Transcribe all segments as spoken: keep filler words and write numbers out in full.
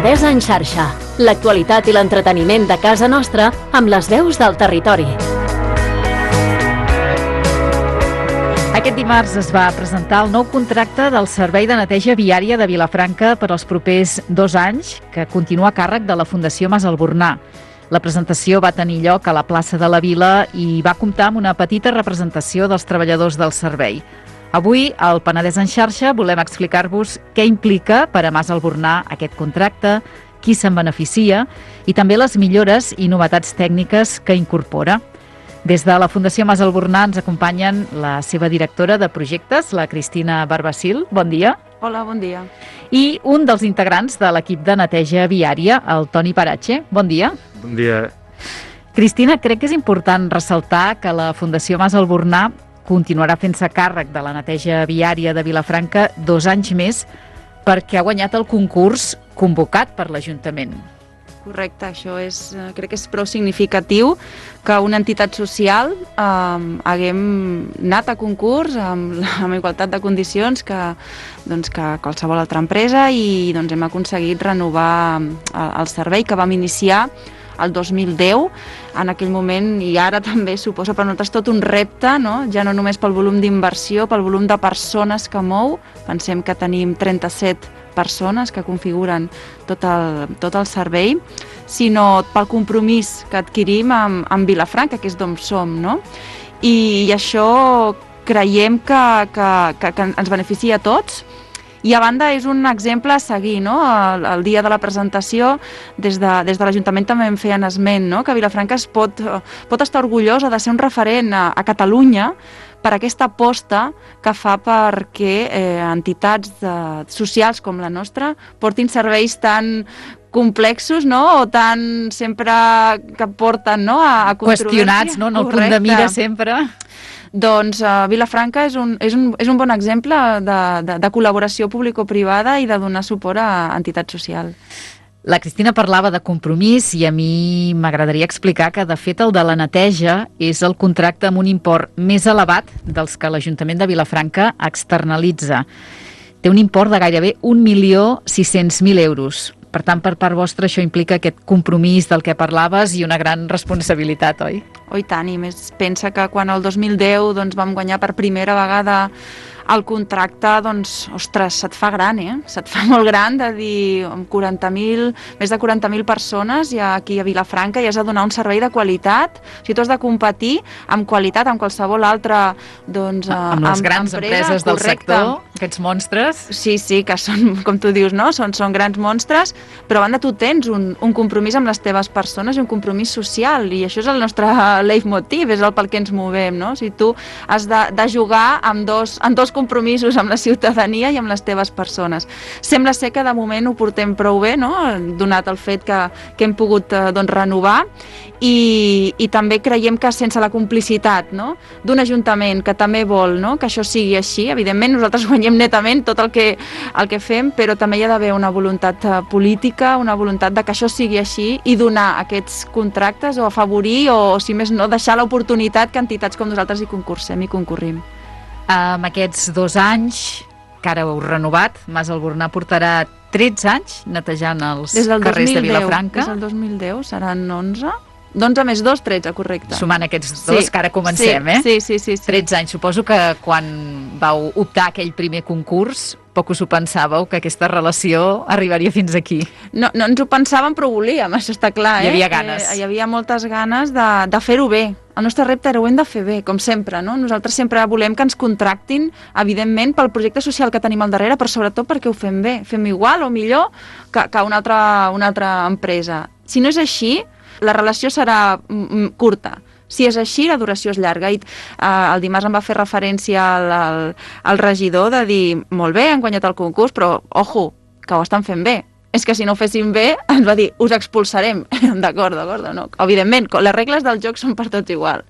Penedès en xarxa. L'actualitat i l'entreteniment de casa nostra amb les veus del territori. Aquest dimarts es va presentar el nou contracte del Servei de Neteja Viària de Vilafranca per als propers dos anys, que continua a càrrec de la Fundació Mas Albornà. La presentació va tenir lloc a la plaça de la Vila i va comptar amb una petita representació dels treballadors del servei. Avui, al Penedès en xarxa, volem explicar-vos què implica per a Mas Albornà aquest contracte, qui se'n beneficia i també les millores i novetats tècniques que incorpora. Des de la Fundació Mas Albornà ens acompanyen la seva directora de projectes, la Cristina Barbacil. Bon dia. Hola, bon dia. I un dels integrants de l'equip de neteja viària, el Toni Parache. Bon dia. Bon dia. Cristina, crec que és important ressaltar que la Fundació Mas Albornà continuarà fent-se càrrec de la neteja viària de Vilafranca dos anys més perquè ha guanyat el concurs convocat per l'Ajuntament. Correcte, això és, crec que és prou significatiu que una entitat social eh, haguem anat a concurs amb, amb igualtat de condicions que, doncs, que qualsevol altra empresa i doncs, hem aconseguit renovar el, el servei que vam iniciar el dos mil deu, en aquell moment, i ara també suposa per nosaltres tot un repte, no? Ja no només pel volum d'inversió, pel volum de persones que mou, pensem que tenim trenta-set persones que configuren tot el, tot el servei, sinó pel compromís que adquirim amb, amb Vilafranca, que és d'on som, no? I, i això creiem que, que, que, que ens beneficia a tots. I a banda és un exemple a seguir, no? El, el dia de la presentació, des de, des de l'Ajuntament també en feien esment, no? Que Vilafranca es pot, pot estar orgullosa de ser un referent a, a Catalunya per aquesta aposta que fa perquè eh, entitats de, socials com la nostra portin serveis tan complexos, no? O tan sempre que porten, no? A, a qüestionats, no? En el punt de mira sempre. Doncs uh, Vilafranca és un, és, un, és un bon exemple de, de, de col·laboració público-privada i de donar suport a entitat social. La Cristina parlava de compromís i a mi m'agradaria explicar que, de fet, el de la neteja és el contracte amb un import més elevat dels que l'Ajuntament de Vilafranca externalitza. Té un import de gairebé un milió sis-cents mil euros. Per tant, per part vostra, això implica aquest compromís del que parlaves i una gran responsabilitat, oi? Oh, i tant, i més pensa que quan el dos mil deu doncs, vam guanyar per primera vegada el contracte, doncs, ostres, se't fa gran, eh? Se't fa molt gran de dir quaranta mil, més de quaranta mil persones ja aquí a Vilafranca i has de donar un servei de qualitat. O sigui, tu has de competir amb qualitat amb qualsevol altra, doncs, amb les amb, grans empresa, empreses del correcte. sector, aquests monstres. Sí, sí, que són, com tu dius, no? Són, són grans monstres, però a banda tu tens un, un compromís amb les teves persones i un compromís social, i això és el nostre leitmotiv, és el pel que ens movem, no? O sigui, tu has de, de jugar amb dos, amb dos compromisos amb la ciutadania i amb les teves persones. Sembla ser que de moment ho portem prou bé, no? Donat el fet que, que hem pogut eh, doncs, renovar i, i també creiem que sense la complicitat, no? D'un ajuntament que també vol, no? Que això sigui així, evidentment nosaltres guanyem netament tot el que, el que fem, però també hi ha d'haver una voluntat política, una voluntat de que això sigui així i donar aquests contractes o afavorir o, si més no, deixar l'oportunitat que entitats com nosaltres hi concursem i concorrim. Amb aquests dos anys, que ara heu renovat, Mas Albornà portarà tretze anys netejant els carrers de Vilafranca. Des del dos mil deu seran onze. d'onze més dos, tretze, correcte. Sumant aquests dos, sí, que ara comencem, sí, eh? Sí, sí, sí, sí. tretze anys. Suposo que quan vau optar aquell primer concurs, poc us ho pensàveu, que aquesta relació arribaria fins aquí. No, no ens ho pensàvem, però ho volíem, això està clar, eh? Hi havia ganes. Eh, hi havia moltes ganes de, de fer-ho bé. El nostre repte era ho hem de fer bé, com sempre, no? Nosaltres sempre volem que ens contractin, evidentment, pel projecte social que tenim al darrere, però sobretot perquè ho fem bé. Fem igual o millor que, que una, altra, una altra empresa. Si no és així, la relació serà mm, curta. Si és així, la duració és llarga. I eh, el dimarts em va fer referència al, al, al regidor de dir, molt bé, han guanyat el concurs, però, ojo, que ho estan fent bé. És que si no ho féssim bé, ens va dir, us expulsarem. D'acord, d'acord, no. Evidentment, les regles del joc són per tots igual.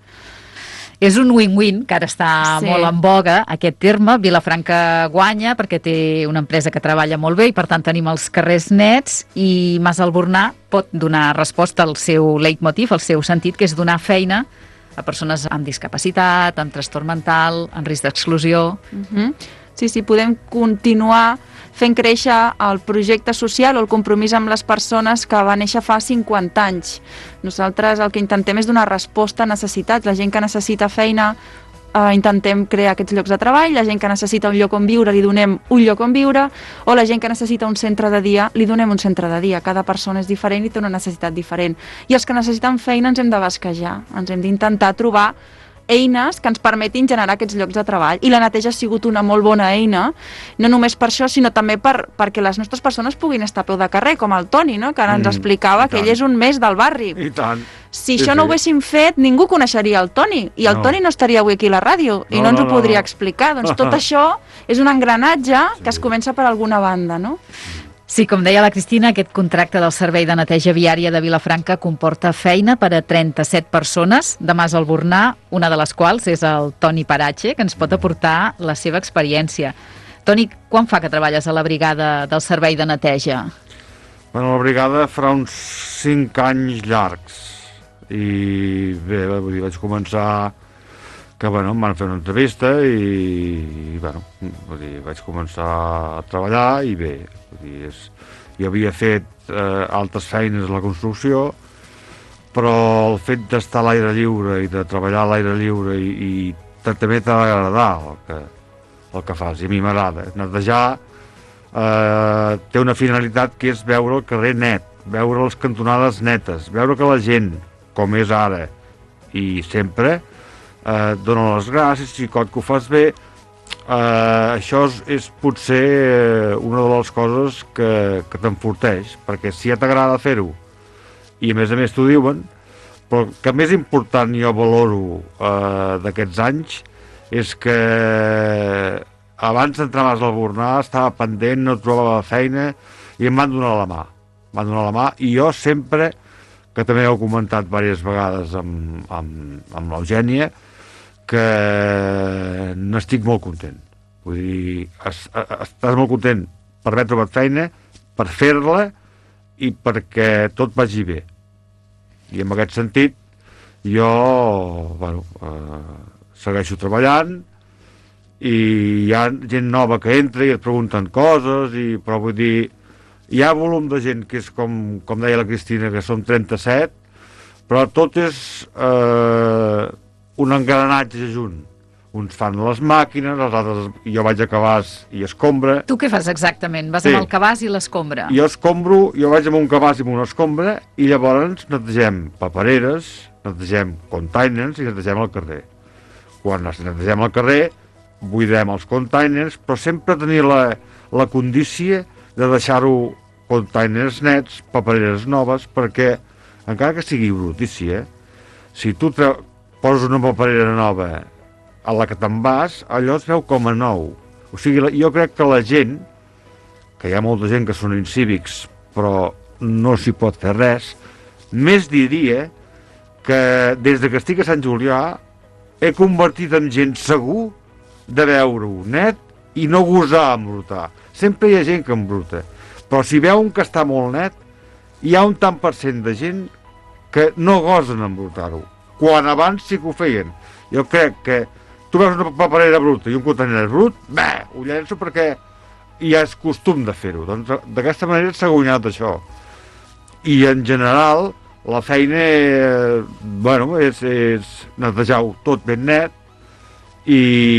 És un win-win, que ara està sí. molt en boga, aquest terme. Vilafranca guanya perquè té una empresa que treballa molt bé i, per tant, tenim els carrers nets i Mas Albornà pot donar resposta al seu leitmotiv, al seu sentit, que és donar feina a persones amb discapacitat, amb trastorn mental, en risc d'exclusió. Uh-huh. Sí, sí, podem continuar fent créixer el projecte social o el compromís amb les persones que va néixer fa cinquanta anys. Nosaltres el que intentem és donar resposta a necessitats. La gent que necessita feina eh, intentem crear aquests llocs de treball, la gent que necessita un lloc on viure li donem un lloc on viure, o la gent que necessita un centre de dia li donem un centre de dia. Cada persona és diferent i té una necessitat diferent. I els que necessiten feina ens hem de basquejar, ens hem d'intentar trobar eines que ens permetin generar aquests llocs de treball. I la neteja ha sigut una molt bona eina, no només per això, sinó també per, perquè les nostres persones puguin estar a peu de carrer, com el Toni, no? Que ara ens explicava mm, que ell és un mes del barri. I tant. Si sí, això no sí. ho haguéssim fet, ningú coneixeria el Toni, i el no. Toni no estaria avui aquí a la ràdio, i no, no ens ho no, podria no. explicar. Doncs tot això és un engranatge sí. que es comença per alguna banda, no? Sí, com deia la Cristina, aquest contracte del Servei de Neteja Viària de Vilafranca comporta feina per a trenta-set persones de Mas Albornà, una de les quals és el Toni Parache, que ens pot aportar la seva experiència. Toni, quan fa que treballes a la brigada del Servei de Neteja? Bueno, la brigada farà uns cinc anys llargs. I bé, vull dir, vaig començar que, bueno, em van fer una entrevista i, i bueno, vull dir, vaig començar a treballar i bé, vull dir, és, jo havia fet eh, altres feines a la construcció, però el fet d'estar a l'aire lliure i de treballar a l'aire lliure i, i també t'ha d'agradar el que, el que fas, i a mi m'agrada. Netejar eh, té una finalitat que és veure el carrer net, veure les cantonades netes, veure que la gent, com és ara, i sempre, eh, dona les gràcies, xicot, que ho fas bé. Eh, això és, és potser eh, una de les coses que, que t'enforteix, perquè si ja t'agrada fer-ho, i a més a més t'ho diuen, però el que més important jo valoro eh, d'aquests anys és que abans d'entrar a Mas Albornà estava pendent, no trobava feina, i em van donar la mà. Em van donar la mà, i jo sempre, que també heu comentat diverses vegades amb, amb, amb l'Eugènia, que n'estic molt content. Vull dir, es, estàs molt content per haver trobat feina, per fer-la i perquè tot vagi bé. I en aquest sentit, jo, bueno, eh, segueixo treballant i hi ha gent nova que entra i et pregunten coses, i, però vull dir, hi ha volum de gent que és com, com deia la Cristina, que són trenta-set, però tot és eh, un engranatge junt. Uns fan les màquines, els altres, jo vaig a cabàs i escombra. Tu què fas exactament? Vas sí. amb el cabàs i l'escombra? Jo escombro, jo vaig amb un cabàs i amb una escombra, i llavors netegem papereres, netegem containers i netegem el carrer. Quan netegem el carrer, buidem els containers, però sempre tenir la, la condícia de deixar-ho containers nets, papereres noves, perquè, encara que sigui brutícia, si tu te poses una paperera nova a la que te'n vas, allò es veu com a nou. O sigui, jo crec que la gent, que hi ha molta gent que són incívics, però no s'hi pot fer res, més diria que des de que estic a Sant Julià he convertit en gent segur de veure-ho net i no gosar embrutar. Sempre hi ha gent que embruta, però si veuen que està molt net, hi ha un tant per cent de gent que no gosen embrutar-ho, quan abans sí que ho feien. Jo crec que tu veus una paperera bruta i un contenidor brut, bé, ho llenço perquè ja és costum de fer-ho. Doncs d'aquesta manera s'ha guanyat això. I en general, la feina, eh, bueno, és, és netejar-ho tot ben net i,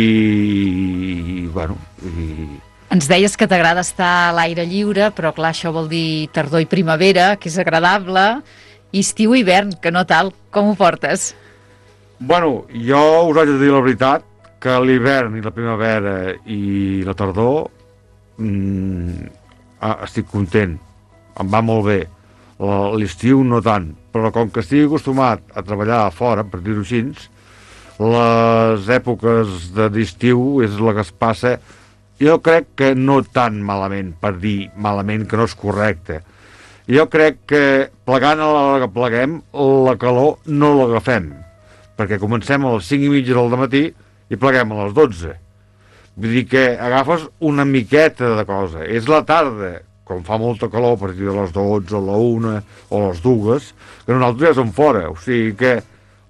i bueno, i... Ens deies que t'agrada estar a l'aire lliure, però clar, això vol dir tardor i primavera, que és agradable, i estiu i hivern, que no tal. Com ho portes? Bueno, jo us haig de dir la veritat, que l'hivern i la primavera i la tardor mmm, estic content, em va molt bé. L'estiu no tant, però com que estic acostumat a treballar a fora, per dir-ho així, les èpoques d'estiu és la que es passa, jo crec que no tan malament, per dir malament que no és correcte. Jo crec que plegant a l'hora que pleguem, la calor no l'agafem, perquè comencem a les cinc i mitja del matí i pleguem a les dotze. Vull dir que agafes una miqueta de cosa. És la tarda, quan fa molta calor, a partir de les dotze, a la una o a les dues, que nosaltres ja som fora. O sigui que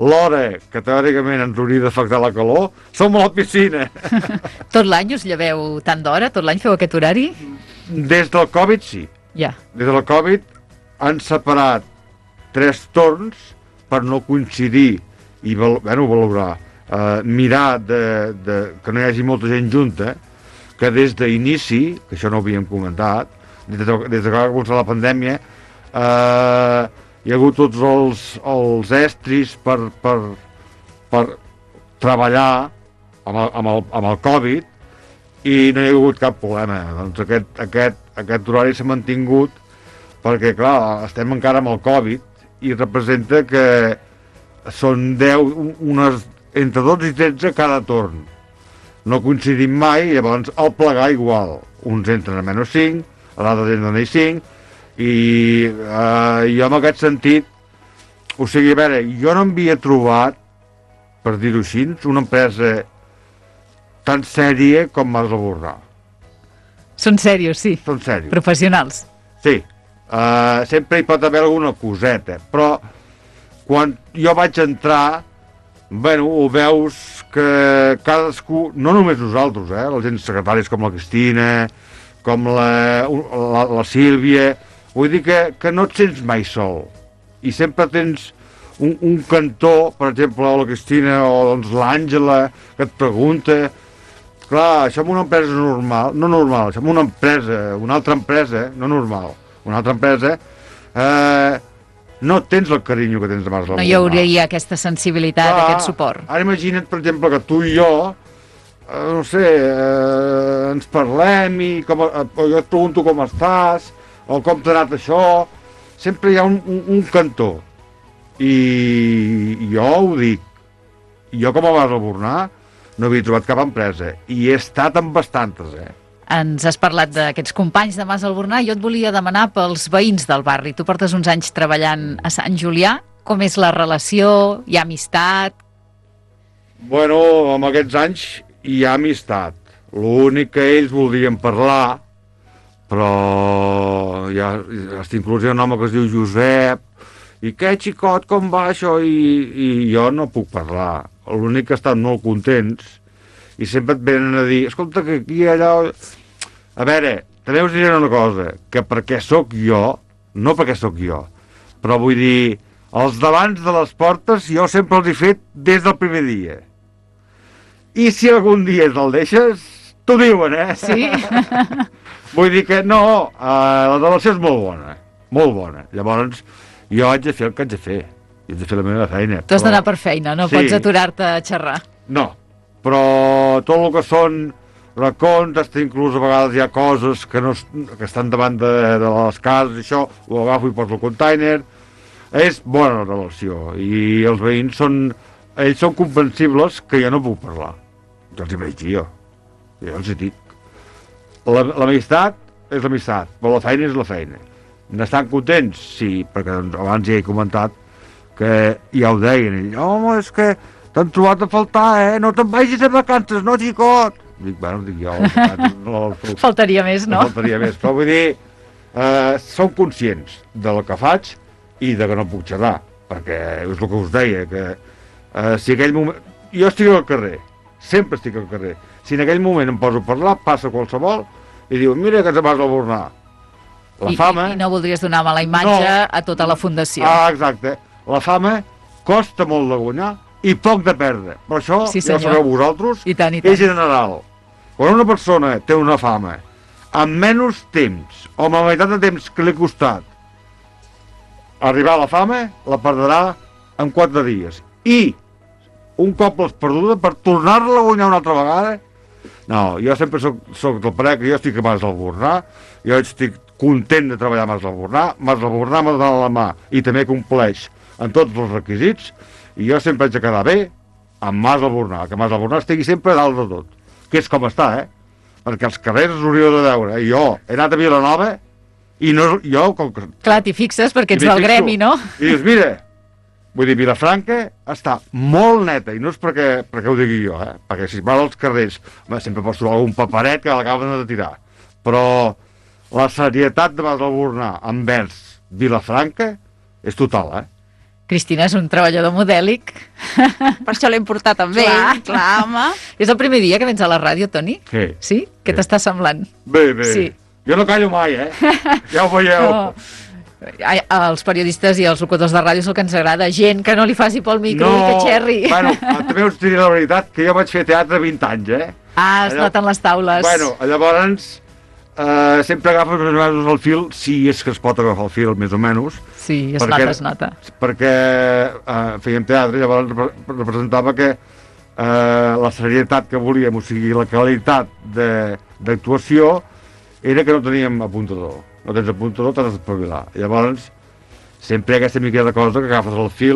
l'hora que teòricament ens hauria d'afectar la calor, som a la piscina. Tot l'any us lleveu tant d'hora? Tot l'any feu aquest horari? Des del Covid, sí. Ja. Des del Covid han separat tres torns per no coincidir i val, bueno, valorar, eh, mirar de, de, que no hi hagi molta gent junta, que des d'inici, que això no ho havíem comentat, des de, des de que va començar la pandèmia, eh, hi ha hagut tots els, els estris per, per, per treballar amb el, amb, el, amb el Covid i no hi ha hagut cap problema. Doncs aquest, aquest, aquest horari s'ha mantingut perquè, clar, estem encara amb el Covid i representa que són deu, unes, entre dotze i tretze cada torn. No coincidim mai, llavors al plegar igual. Uns entren a menys cinc, l'altre entren a menys cinc, i eh, jo en aquest sentit, o sigui, a veure, jo no m'havia trobat, per dir-ho així, una empresa tan sèria com Mas Labornar. Són serios, sí. Són serios. Professionals. Sí. Uh, sempre hi pot haver alguna coseta, però quan jo vaig entrar, bueno, ho veus que cadascú, no només nosaltres, eh, la gent secretaris com la Cristina, com la, la, la Sílvia, vull dir que, que no et sents mai sol. I sempre tens un, un cantó, per exemple, o la Cristina o doncs, l'Àngela, que et pregunta. Clar, això en una empresa normal, no normal, això en una empresa, una altra empresa, no normal, una altra empresa, eh, no tens el carinyo que tens de Mas Labornar. No hi hauria aquesta sensibilitat, Clar, aquest suport. Ara imagina't, per exemple, que tu i jo, eh, no sé, eh, ens parlem i com, eh, jo et pregunto com estàs, o com t'ha anat això, sempre hi ha un, un, un cantó. I jo ho dic, jo com a Mas Labornar no havia trobat cap empresa, i he estat amb bastantes, eh? Ens has parlat d'aquests companys de Mas Labornar, jo et volia demanar pels veïns del barri. Tu portes uns anys treballant a Sant Julià, com és la relació? Hi ha amistat? Bueno, amb aquests anys hi ha amistat. L'únic que ells voldrien parlar, però ja, fins inclús hi ha un home que es diu Josep, i què, xicot, com va això? I, i jo no puc parlar. L'únic que estan molt contents, i sempre et venen a dir, escolta, que aquí allò... A veure, també us diré una cosa, que perquè sóc jo, no perquè sóc jo, però vull dir, els davants de les portes jo sempre els he fet des del primer dia. I si algun dia te'l deixes, t'ho diuen, eh? Sí. Vull dir que no, eh, la relació és molt bona, molt bona. Llavors, jo haig de fer el que haig de fer, i haig de fer la meva feina. Tu has d'anar per feina, no Sí. pots aturar-te a xerrar. No, però tot el que són racons, hasta inclús a vegades hi ha coses que, no, que estan davant de, de les cases, això, ho agafo i poso el container. És bona la relació, i els veïns són, ells són comprensibles que jo no puc parlar. Jo els hi vaig dir jo, jo els hi dic. La, l'amistat és l'amistat, però la feina és la feina. N'estan contents? Sí, perquè doncs, abans ja he comentat que ja ho deien, ell, home, és que t'han trobat a faltar, eh? No te'n vagis de vacances, no, xicot? Dic, bueno, dic jo, no, no, Faltaria més, no? faltaria més, però vull dir, eh, som conscients del que faig i de que no puc xerrar, perquè és el que us deia, que eh, si aquell moment... Jo estic al carrer, sempre estic al carrer. Si en aquell moment em poso a parlar, passa qualsevol i diu, mira que te vas a Labornar. La I, fama... I no voldries donar mala imatge No. a tota la fundació. Ah, exacte. La fama costa molt de guanyar i poc de perdre. Per això, Sí, ja ho senyor. sabeu vosaltres, I tant, i tant. és general. Quan una persona té una fama amb menys temps o amb la meitat de temps que li ha costat arribar a la fama, la perdrà en quatre dies. I un cop l'has perduda, per tornar-la a guanyar una altra vegada, no, jo sempre soc, soc del parer que jo estic a Mas Labornar, jo estic content de treballar a Mas Labornar, Mas Labornar m'ha donat la mà i també compleix en tots els requisits, i jo sempre haig de quedar bé amb Mas Labornar, que Mas Labornar estigui sempre dalt de tot, que és com està, eh? Perquè els carrers us hauríeu de veure. Jo he anat a Vilanova i no, jo... Com que, Clar, t'hi fixes perquè ets i m'hi del fixo, gremi, no? I dius, mira, vull dir, Vilafranca està molt neta, i no és perquè, perquè ho digui jo, eh? Perquè si vas als carrers, home, sempre pots trobar algun paperet que l'acaben de tirar, però la serietat de Mas Labornar envers Vilafranca és total, eh? Cristina és un treballador modèlic. Per això l'hem portat també. Clar. Clar, home. És el primer dia que vens a la ràdio, Toni? Sí. Sí? Què Sí. t'està semblant? Bé, bé. Sí. Jo no callo mai, eh? Ja ho veieu. No. Ai, als periodistes i als locutors de ràdio és el que ens agrada. Gent que no li faci pel micro i que xerri. Bueno, també us diré la veritat que jo vaig fer teatre vint anys, eh? Ah, es Allò- noten les taules. Bueno, llavors eh, sempre agafes més o menys el fil, si és que es pot agafar el fil, més o menys, Sí, es perquè- nota, es nota. perquè eh, fèiem teatre, llavors repre- representava que eh, la serietat que volíem, o sigui, la qualitat de- d'actuació, era que no teníem apuntador. No tens apuntador, t'has d'espavilar. Llavors, sempre hi ha aquesta mica de cosa que agafes el fil,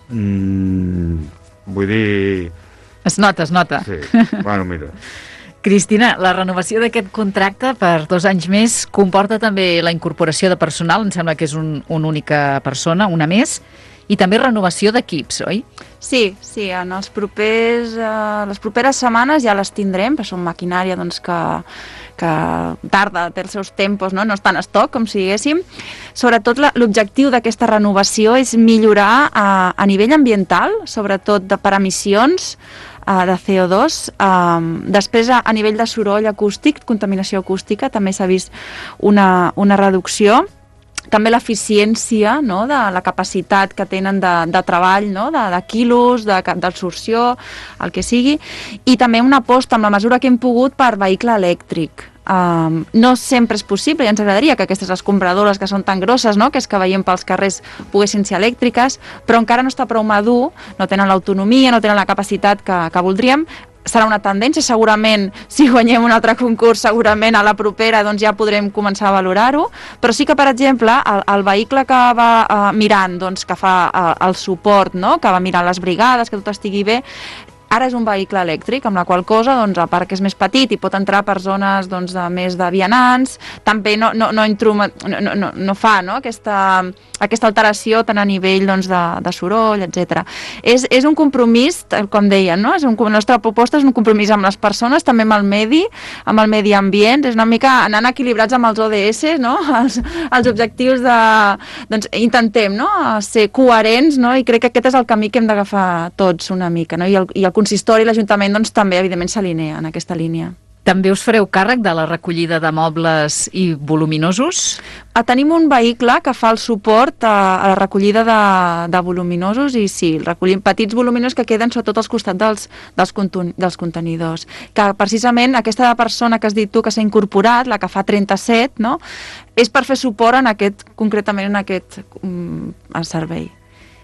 mm, vull dir... Es nota, es nota. Sí, bueno, mira. Cristina, la renovació d'aquest contracte per dos anys més comporta també la incorporació de personal, em sembla que és un, una única persona, una més, i també renovació d'equips, oi? Sí, sí, en els propers, eh, les properes setmanes ja les tindrem, perquè són maquinària doncs, que, que tarda, té els seus tempos, no, no està en estoc, com si diguéssim. Sobretot la- l'objectiu d'aquesta renovació és millorar a, a nivell ambiental, sobretot de, per emissions eh, de C O dos. Eh, després, a, a nivell de soroll acústic, contaminació acústica, també s'ha vist una, una reducció. També l'eficiència, no?, de la capacitat que tenen de, de treball, no?, de, de quilos, de- d'absorció, el que sigui, i també una aposta, en la mesura que hem pogut, per vehicle elèctric. Um, no sempre és possible, i ens agradaria que aquestes escombradores que són tan grosses, no?, que és que veiem pels carrers, poguessin ser elèctriques, però encara no està prou madur, no tenen l'autonomia, no tenen la capacitat que, que voldríem. Serà una tendència, segurament, si guanyem un altre concurs, segurament a la propera doncs ja podrem començar a valorar-ho, però sí que, per exemple, el, el vehicle que va uh, mirant, doncs, que fa uh, el suport, no?, que va mirant les brigades, que tot estigui bé, ara és un vehicle elèctric, amb la qual cosa, doncs, a part que és més petit i pot entrar per zones doncs, de més de vianants, també no, no, no, introma, no, no, no fa, no?, aquesta, aquesta alteració tant a nivell doncs, de, de soroll, etcètera. És, és un compromís, tal com deien, no? És un, la nostra proposta és un compromís amb les persones, també amb el medi, amb el medi ambient, és una mica anant equilibrats amb els O D S, no?, els, els objectius de... Doncs intentem, no?, ser coherents, no?, i crec que aquest és el camí que hem d'agafar tots una mica, no?, i el, i el consistori i l'Ajuntament doncs, també, evidentment, s'alinea en aquesta línia. També us fareu càrrec de la recollida de mobles i voluminosos? Ah, tenim un vehicle que fa el suport a, a la recollida de, de voluminosos i sí, recollim petits voluminosos que queden sobretot als costats dels, dels, contun, dels contenidors. Que precisament aquesta persona que has dit tu que s'ha incorporat, la que fa trenta-set, no?, és per fer suport en aquest, concretament en aquest um, servei.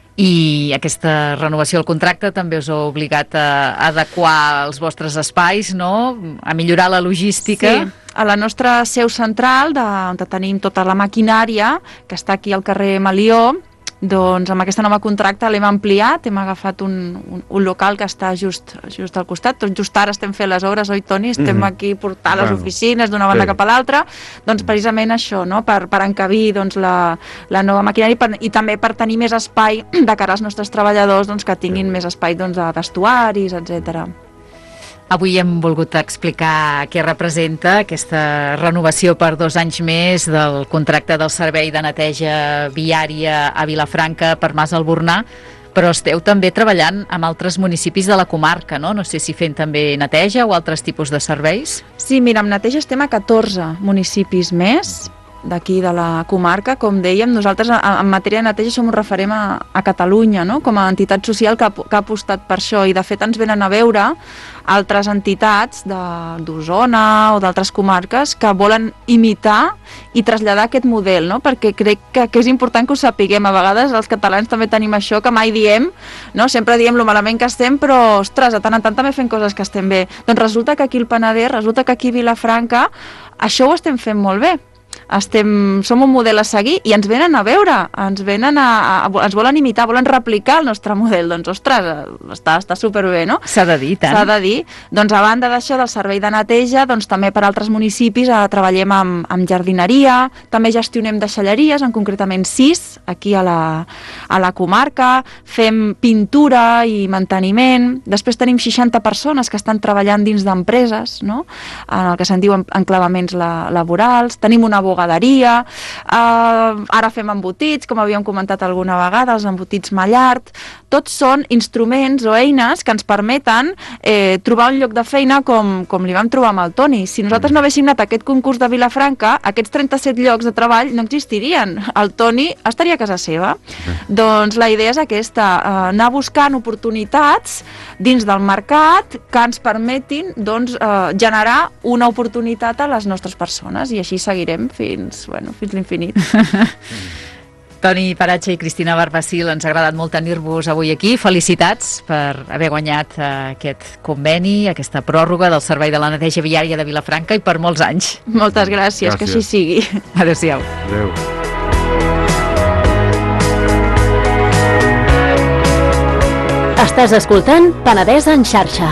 I aquesta renovació del contracte també us ha obligat a adequar els vostres espais, no?, a millorar la logística. Sí, a la nostra seu central, de, on tenim tota la maquinària, que està aquí al carrer Malió, doncs amb aquesta nova contracte l'hem ampliat, hem agafat un, un, un local que està just, just al costat, tot just ara estem fent les obres, oi Toni? Estem Mhm. aquí portant les Bueno, oficines d'una banda sí. cap a l'altra, doncs precisament això, no?, per, per encabir doncs, la, la nova maquinària i, per, i també per tenir més espai de cara als nostres treballadors, doncs, que tinguin més espai doncs, de vestuaris, etcètera. Avui hem volgut explicar què representa aquesta renovació per dos anys més del contracte del servei de neteja viària a Vilafranca per Mas Albornà, però esteu també treballant amb altres municipis de la comarca, no? No sé si fent també neteja o altres tipus de serveis. Sí, mira, amb neteja estem a catorze municipis més d'aquí de la comarca. Com dèiem, nosaltres en matèria de neteja som un referent a, a Catalunya, no?, com a entitat social que ha, que ha apostat per això, i de fet ens venen a veure altres entitats d'Osona o d'altres comarques que volen imitar i traslladar aquest model, no?, perquè crec que, que és important que ho sapiguem. A vegades els catalans també tenim això que mai diem, no?, sempre diem lo malament que estem, però, ostres, de tant en tant també fem coses que estem bé. Doncs resulta que aquí al Penedès, resulta que aquí a Vilafranca això ho estem fent molt bé. Estem, som un model a seguir i ens venen a veure, ens venen a, a, ens volen imitar, volen replicar el nostre model. Doncs, ostres, està, està superbé, no? S'ha de dir, tant. S'ha de dir. Doncs a banda d'això, del servei de neteja, doncs també per altres municipis eh, treballem amb, amb jardineria, també gestionem deixalleries, en concretament sis, aquí a la, a la comarca, fem pintura i manteniment. Després tenim seixanta persones que estan treballant dins d'empreses, no?, en el que se'n diuen enclavaments la, laborals. Tenim una bugaderia, eh, ara fem embotits, com havíem comentat alguna vegada, els embotits Mallart. Tots són instruments o eines que ens permeten eh, trobar un lloc de feina com, com li vam trobar amb el Toni. Si nosaltres no haguéssim anat a aquest concurs de Vilafranca, aquests trenta-set llocs de treball no existirien. El Toni estaria a casa seva. Mm. Doncs la idea és aquesta, eh, anar buscant oportunitats dins del mercat que ens permetin doncs, eh, generar una oportunitat a les nostres persones, i així seguirem fins, bueno, fins l'infinit. Toni Paratge i Cristina Barbacil, ens ha agradat molt tenir-vos avui aquí. Felicitats per haver guanyat uh, aquest conveni, aquesta pròrroga del Servei de la Neteja Viària de Vilafranca, i per molts anys. Moltes gràcies, gràcies. Que així sigui. Adéu-siau. Adéu. Estàs escoltant Penedès en xarxa.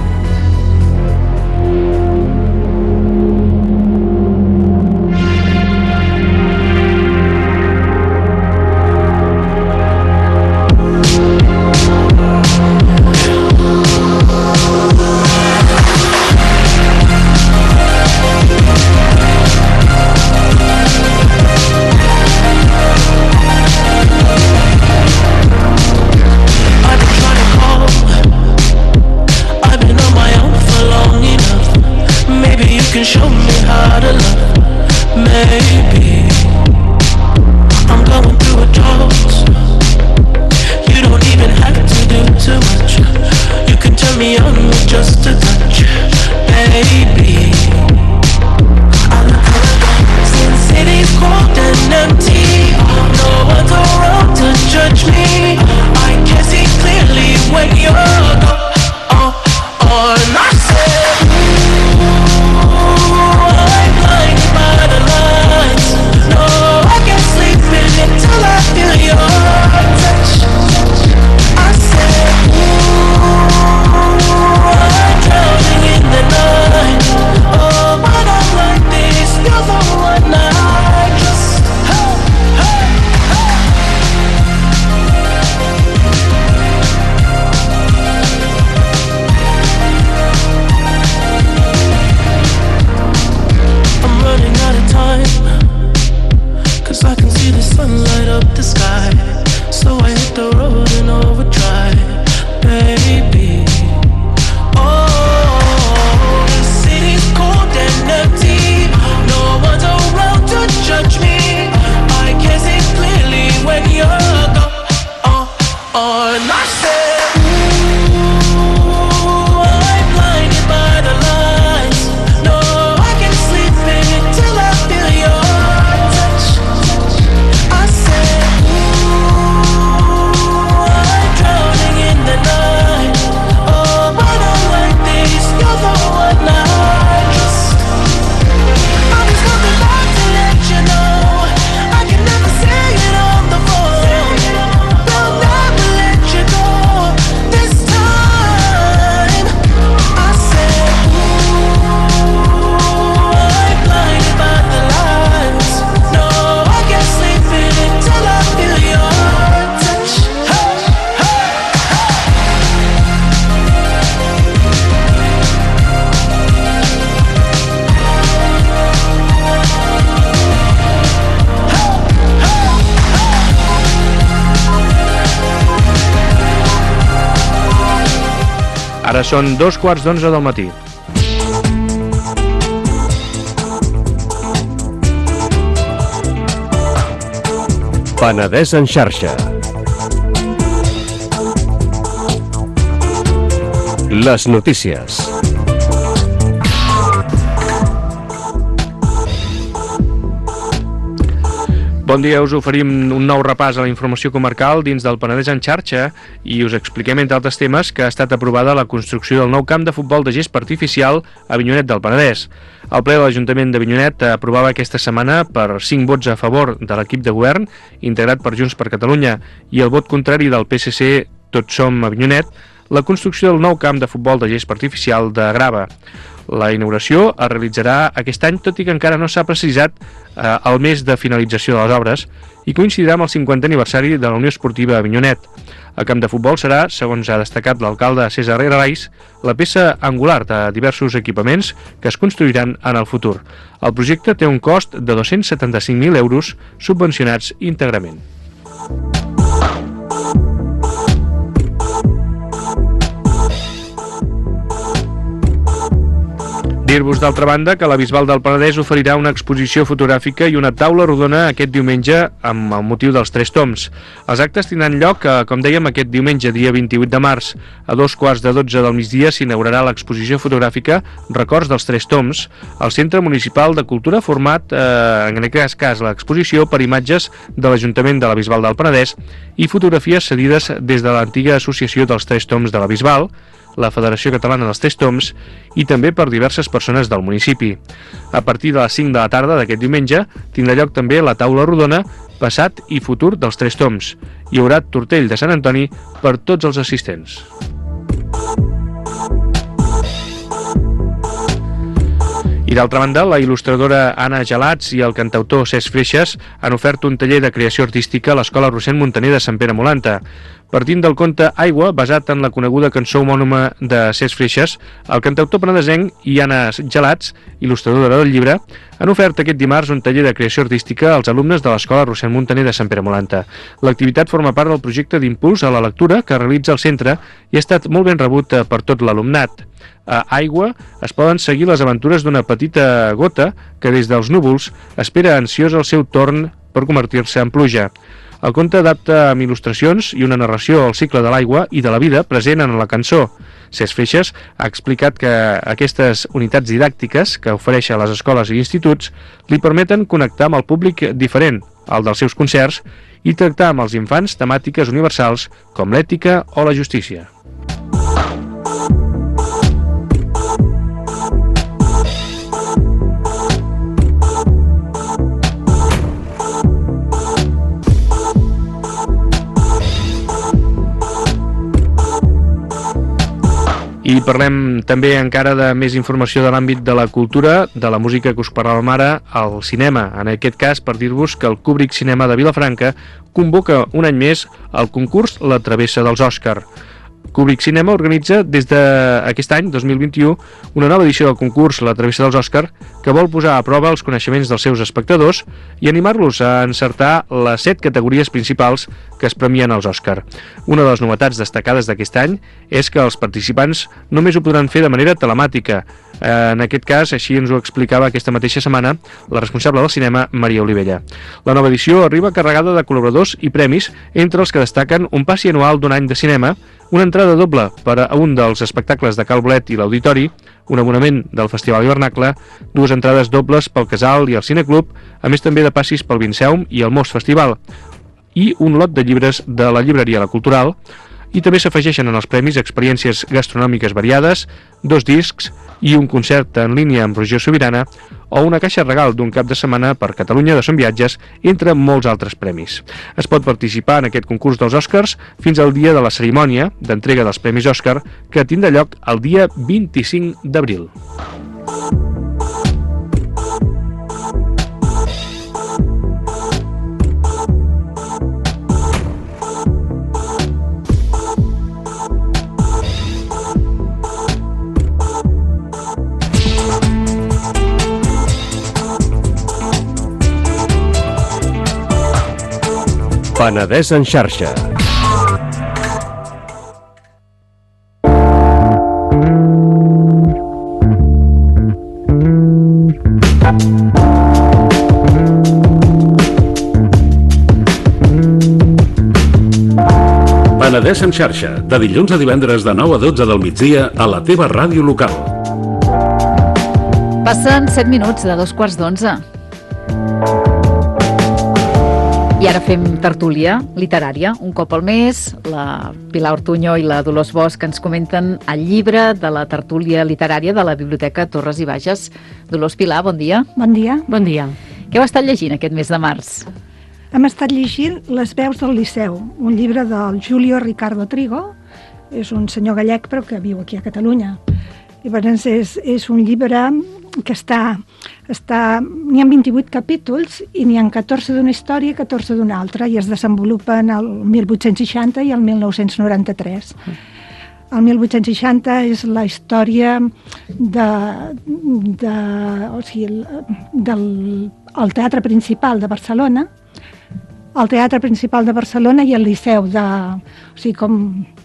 Ara són dos quarts d'onze del matí. Penedès en xarxa. Les notícies. Bon dia, us oferim un nou repàs a la informació comarcal dins del Penedès en xarxa i us expliquem, entre altres temes, que ha estat aprovada la construcció del nou camp de futbol de gespa artificial a Avinyonet del Penedès. El ple de l'Ajuntament d'Avinyonet aprovava aquesta setmana per cinc vots a favor de l'equip de govern, integrat per Junts per Catalunya, i el vot contrari del P S C Tots Som Avinyonet, la construcció del nou camp de futbol de gespa artificial de Grava. La inauguració es realitzarà aquest any, tot i que encara no s'ha precisat eh, el mes de finalització de les obres i coincidirà amb el cinquantè aniversari de la Unió Esportiva Avinyonet. El camp de futbol serà, segons ha destacat l'alcalde César Herrerais, la peça angular de diversos equipaments que es construiran en el futur. El projecte té un cost de dos-cents setanta-cinc mil euros subvencionats íntegrament. Dir-vos, d'altra banda, que la Bisbal del Penedès oferirà una exposició fotogràfica i una taula rodona aquest diumenge amb el motiu dels Tres Toms. Els actes tindran lloc, com dèiem, aquest diumenge, dia vint-i-vuit de març. A dos quarts de dotze del migdia s'inaugurarà l'exposició fotogràfica Records dels Tres Toms al Centre Municipal de Cultura, format, eh, en aquest cas, l'exposició per imatges de l'Ajuntament de la Bisbal del Penedès i fotografies cedides des de l'antiga Associació dels Tres Toms de la Bisbal, la Federació Catalana dels Tres Toms i també per diverses persones del municipi. A partir de les cinc de la tarda d'aquest diumenge tindrà lloc també la taula rodona Passat i futur dels Tres Toms. Hi haurà tortell de Sant Antoni per tots els assistents. I d'altra banda, la il·lustradora Anna Gelats i el cantautor Cesc Freixas han ofert un taller de creació artística a l'Escola Rossend Muntaner de Sant Pere Molanta. Partint del conte Aigua, basat en la coneguda cançó homònima de Cesc Freixas, el cantautor penedesenc i Anna Gelats, il·lustradora del llibre, han ofert aquest dimarts un taller de creació artística als alumnes de l'Escola Rossend Muntaner de Sant Pere Molanta. L'activitat forma part del projecte d'impuls a la lectura que realitza el centre i ha estat molt ben rebut per tot l'alumnat. A Aigua es poden seguir les aventures d'una petita gota que des dels núvols espera ansiós el seu torn per convertir-se en pluja. El conte adapta amb il·lustracions i una narració al cicle de l'aigua i de la vida present en la cançó. Cesc Freixas ha explicat que aquestes unitats didàctiques que ofereix a les escoles i instituts li permeten connectar amb el públic diferent, el dels seus concerts, i tractar amb els infants temàtiques universals com l'ètica o la justícia. I parlem també encara de més informació de l'àmbit de la cultura, de la música que us parlàvem ara, al cinema. En aquest cas, per dir-vos que el Kubrick Cinema de Vilafranca convoca un any més el concurs La Travessa dels Òscar. Kubrick Cinema organitza des d'aquest any, dos mil vint-i-u, una nova edició del concurs La Travessa dels Òscar que vol posar a prova els coneixements dels seus espectadors i animar-los a encertar les set categories principals que es premien als Òscar. Una de les novetats destacades d'aquest any és que els participants només ho podran fer de manera telemàtica. En aquest cas, així ens ho explicava aquesta mateixa setmana la responsable del cinema, Maria Olivella. La nova edició arriba carregada de col·laboradors i premis, entre els que destaquen un passi anual d'un any de cinema, una entrada doble per a un dels espectacles de Cal Bolet i l'Auditori, un abonament del Festival Hivernacle, dues entrades dobles pel Casal i el Cineclub, a més també de passis pel Vinceum i el Mos Festival, i un lot de llibres de la llibreria La Cultural, i també s'afegeixen en els premis experiències gastronòmiques variades, dos discs i un concert en línia amb Roger Sobirana o una caixa regal d'un cap de setmana per Catalunya de Son Viatges, entre molts altres premis. Es pot participar en aquest concurs dels Oscars fins al dia de la cerimònia d'entrega dels Premis Òscar, que tindrà lloc el dia vint-i-cinc d'abril. Penedès en xarxa. Penedès en xarxa, de dilluns a divendres de nou a dotze del migdia a la teva ràdio local. Passen set minuts de dos quarts d'onze. I ara fem tertúlia literària. Un cop al mes, la Pilar Ortuño i la Dolors Bosch ens comenten el llibre de la tertúlia literària de la Biblioteca Torres i Bages. Dolors, Pilar, bon dia. Bon dia. Bon dia. Què heu estat llegint aquest mes de març? Hem estat llegint Les veus del Liceu, un llibre del Julio Ricardo Trigo. És un senyor gallec però que viu aquí a Catalunya. Llavors és, és un llibre que està... està n'hi ha vint-i-vuit capítols i n'hi ha catorze d'una història i catorze d'una altra, i es desenvolupen el mil vuit-cents seixanta i el mil nou-cents noranta-tres. El mil vuit-cents seixanta és la història de, de, o sigui, del el Teatre Principal de Barcelona, el Teatre Principal de Barcelona i el Liceu de... O sigui, com...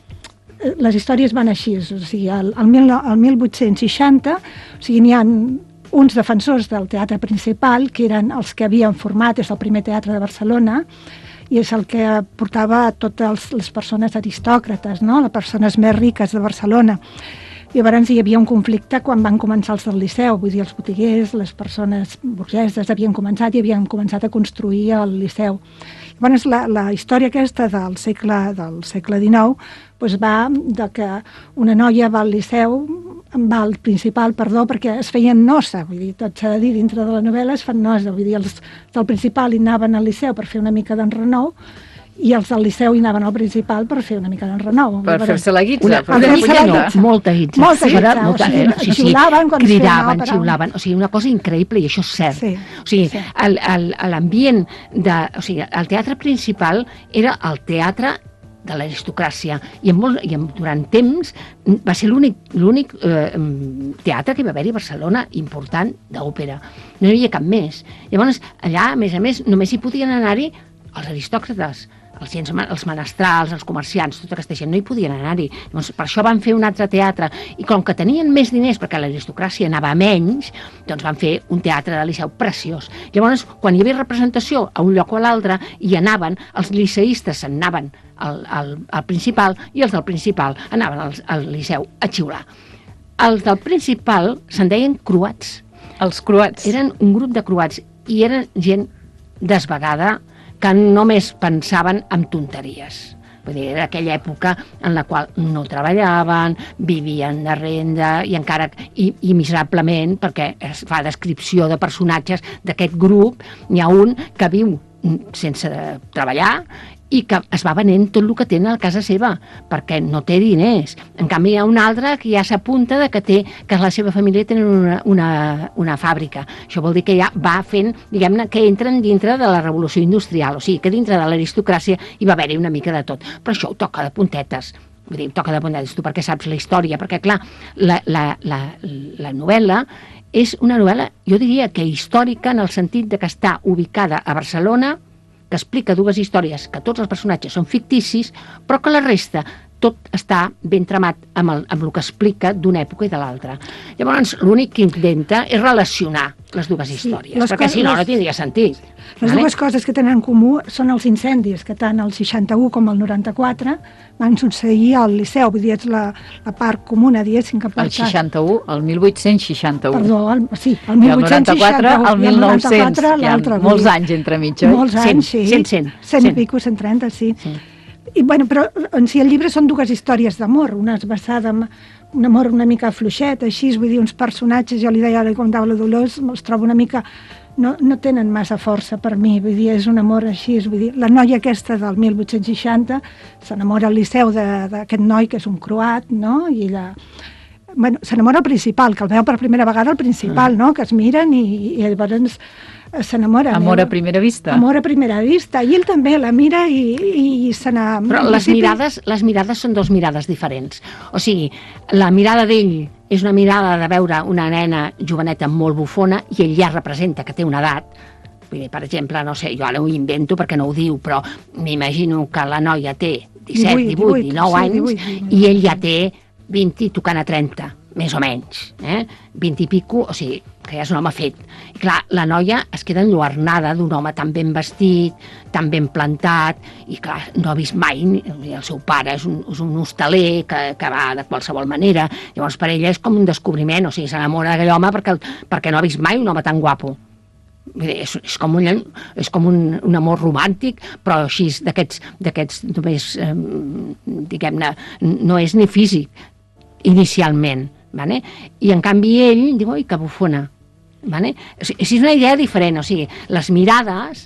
Les històries van així, o sigui, el, el, mil, el mil vuit-cents seixanta, o sigui, n'hi ha uns defensors del Teatre Principal, que eren els que havien format, és el primer teatre de Barcelona, i és el que portava a totes les persones aristòcrates, no? Les persones més riques de Barcelona. Llavors hi havia un conflicte quan van començar els del Liceu, vull dir, els botiguers, les persones burgeses havien començat i havien començat a construir el Liceu. Llavors la, la història aquesta del segle, del segle dinou doncs va de que una noia va al Liceu, va al Principal, perdó, perquè es feien nosa, vull dir, tot s'ha de dir, dintre de la novel·la es fan nosa, vull dir, els del Principal hi anaven al Liceu per fer una mica d'enrenou, i els del Liceu hi anaven al Principal per fer una mica d'enrenou. Per fer-se la guitza. Una, per una fer mica la no, guitza. molta guitza. Molta guitza, Molta, o sigui, eh, sí, sí, xiulaven quan es feia cridaven, una òpera. xiulaven, o sigui, una cosa increïble, i això és cert. Sí, o sigui, sí. el- el- l'ambient de... O sigui, el Teatre Principal era el teatre de l'aristocràcia, i, en molt, i en, durant temps va ser l'únic l'únic eh, teatre que hi va haver-hi a Barcelona important d'òpera. No hi havia cap més. Llavors, allà, a més a més, només hi podien anar-hi els aristòcrates, els, gens, els menestrals, els comerciants, tota aquesta gent, no hi podien anar-hi. Llavors, per això van fer un altre teatre, i com que tenien més diners, perquè l'aristocràcia anava a menys, doncs van fer un teatre de Liceu preciós. Llavors, quan hi havia representació a un lloc o a l'altre, hi anaven, els liceistes se'n anaven al, al, al Principal, i els del Principal anaven al, al Liceu a xiular. Els del Principal se'n deien croats. Els croats. Eren un grup de croats, i eren gent desvagada, que només pensaven en tonteries. Vull dir, era aquella època en la qual no treballaven, vivien de renda, i encara i, i miserablement, perquè es fa descripció de personatges d'aquest grup. N'hi ha un que viu sense treballar i que es va venent tot el que té a casa seva, perquè no té diners. En canvi, hi ha un altre que ja s'apunta de que té que la seva família tenen una, una, una fàbrica. Això vol dir que ja va fent, diguem-ne, que entren dintre de la revolució industrial, o sigui, que dintre de l'aristocràcia hi va haver-hi una mica de tot. Però això ho toca de puntetes. Vull dir, toca de puntetes, tu perquè saps la història, perquè, clar, la, la, la, la novel·la és una novel·la, jo diria que històrica, en el sentit de que està ubicada a Barcelona, que explica dues històries, que tots els personatges són ficticis, però que la resta tot està ben tramat amb el, amb el que explica d'una època i de l'altra. Llavors, l'únic que intenta és relacionar les dues històries, les perquè coses- si no, no les- tindria sentit. Les Vale? dues coses que tenen en comú són els incendis, que tant el seixanta-u com el noranta-quatre van succeir al Liceu, vull dir, és la, la part comuna, diguéssim, que El seixanta-u, el mil vuit-cents seixanta-u. Perdó, el, sí, el I mil el vuit-cents noranta-quatre, seixanta-u, el i mil nou-cents, noranta-quatre, que hi ha l'altre, molts vull dir. anys entre mig, oi? Molts Cent, anys, sí. cent, cent, Cent i cent. pico, cent trenta, sí. Sí. I, bueno, però en si el llibre són dues històries d'amor, una és basada en un amor una mica fluixet, així, vull dir, uns personatges, jo li deia ara com la Dolors, els trobo una mica... No, no tenen massa força per mi, vull dir, és un amor així, vull dir, la noia aquesta del mil vuit-cents seixanta s'enamora al Liceu de- d'aquest noi que és un croat, no?, i ella... Bueno, s'enamora al Principal, que el veu per primera vegada al Principal, no?, que es miren i, i llavors eh, s'enamoren. Amor eh? a primera vista. Amor a primera vista, i ell també la mira i, i se n'ha... Però les mirades, les mirades són dos mirades diferents. O sigui, la mirada d'ell és una mirada de veure una nena joveneta molt bufona, i ell ja representa que té una edat. Vull dir, per exemple, no sé, jo ara ho invento perquè no ho diu, però m'imagino que la noia té disset, divuit, divuit, dinou sí, anys, divuit, divuit. i ell ja té vint tocant a trenta, més o menys. Eh? vint i pico, o sigui, que ja és un home fet. I clar, la noia es queda enlluernada d'un home tan ben vestit, tan ben plantat, i clar, no ha vist mai, ni- el seu pare és un, és un hostaler que, que va de qualsevol manera, llavors per ella és com un descobriment, o sigui, s'enamora d'aquell home perquè, perquè no ha vist mai un home tan guapo. Vull dir, És, és com, un, és com un, un amor romàntic, però així d'aquests d'aquests només, eh, diguem-ne, no és ni físic, inicialment, vale? I en canvi ell diu, oi, que bufona. Vale? O sigui, és una idea diferent, o sigui, les mirades,